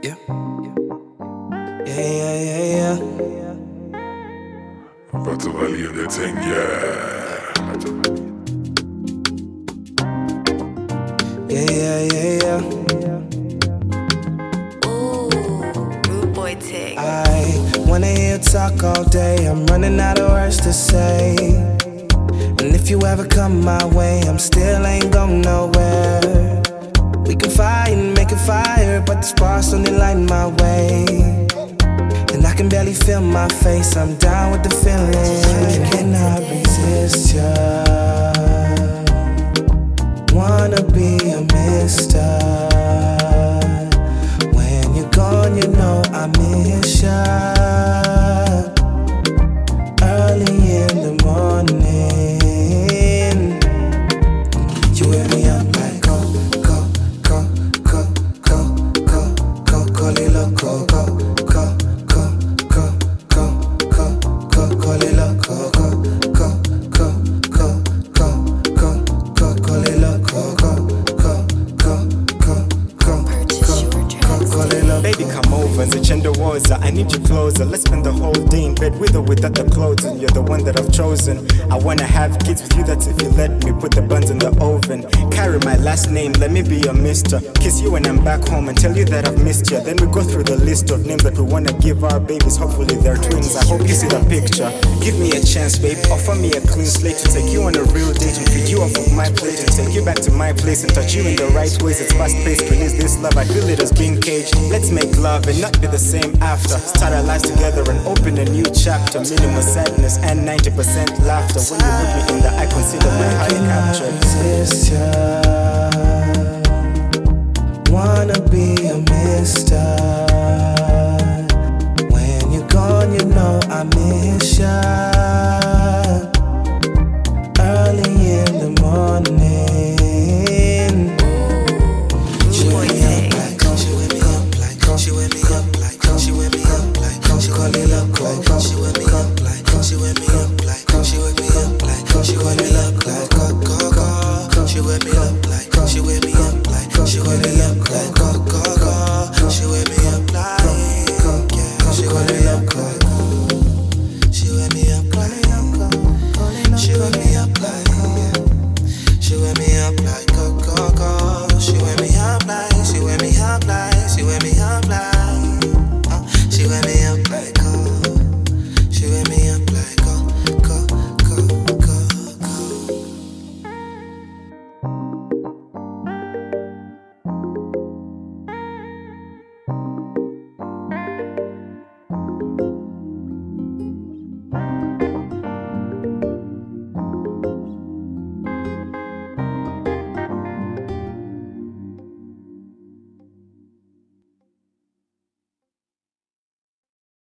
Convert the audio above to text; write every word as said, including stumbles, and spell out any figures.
Yeah. Yeah, yeah, yeah, yeah. Batterie det ting, yeah. Yeah, yeah, yeah, yeah. Ooh, rude boy tick. I wanna hear you talk all day. I'm running out of words to say. And if you ever come my way, I'm still ain't going nowhere. We can fight and make a fire, but the sparks only light my way. And I can barely feel my face, I'm down with the feeling. Cannot resist ya. Wanna be a mister. When you're gone, you know I miss ya. Early in the morning, you wake me up like go, go, go, go, go, go, go, go, loco, go, go, go, go, go, go, go, go, loco, go, go, go, go, go, go, go, go, loco, go, go, go, go, go, Purchase your tracks today. Baby, come over, Zichendowoza. I need you closer. Let's spend the whole day in bed with or without the clothes. And you're the one that I've chosen. I wanna have kids with you, that's if you let me. Put the buns in the oven. Carry my last name, let me be your mister. Kiss you when I'm back home and tell you that I've missed you. Then we go through the list of names that we wanna give our babies. Hopefully they're twins, I hope you see the picture. Give me a chance, babe, offer me a clean slate. To take you on a real date and feed you off of my plate. And take you back to my place and touch you in the right ways. It's fast paced, release this love, I feel it has been caged. Let's make love and not be the same after. Start our lives together and open a new chapter. Minimal sadness and ninety percent laughter. When you look me in the eye, consider my heart captured. resist ya. Wanna be a mister. When you're gone, you know I miss ya. Early in the morning, Rude boy tick. she wake me up like, she wake me up like, she wake me up like, she call it loco. She wake me up like, she wake me up like, she wake me up like, she call it loco. Go go go. She wake me up like, she wake me up like, she call it loco. Go go